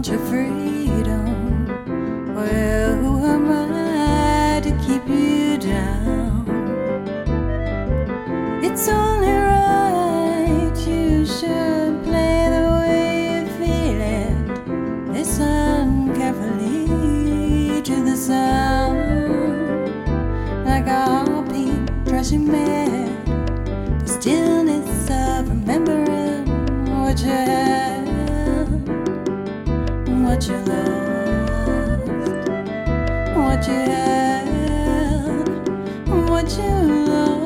want your freedom. Well, who am I to keep you down? It's only right you should play the way you feel it. Listen carefully to the sound, like a heartbeat drives you mad. The stillness of remembering what you had, what you lost, what you had, what you lost.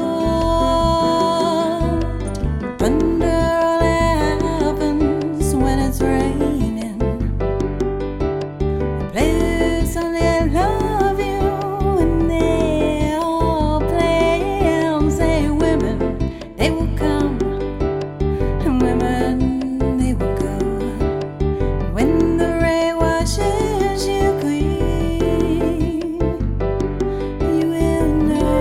Thunder only happens when it's raining. The players only love you when they all play and say women, they will come, and women, they will go. When the rain washes you clean, you will know.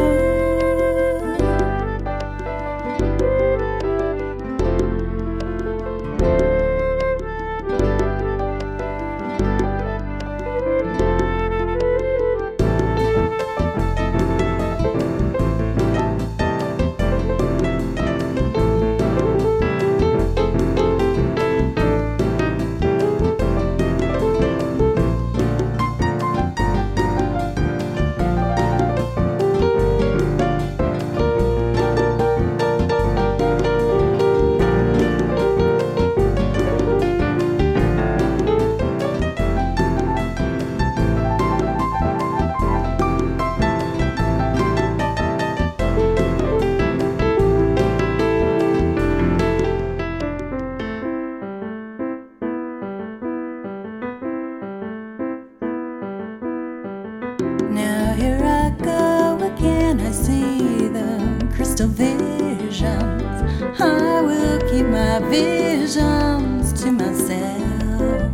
Now here I go again, I see the crystal visions. I will keep my visions to myself.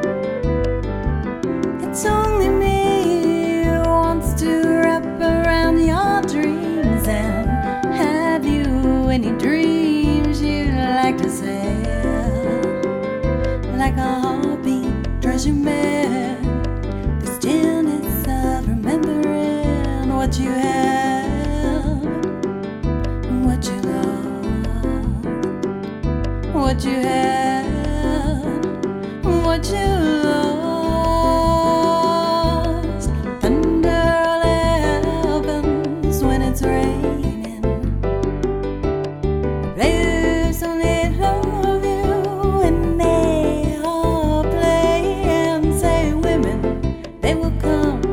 It's only me who wants to wrap around your dreams and have you any dreams you'd like to sell. Like a heartbeat drives you mad. The stillness of remembering what you had, what you lost, what you had, what you lost. Thunder only happens when it's raining. Players only love you when they all play and say women, they will come,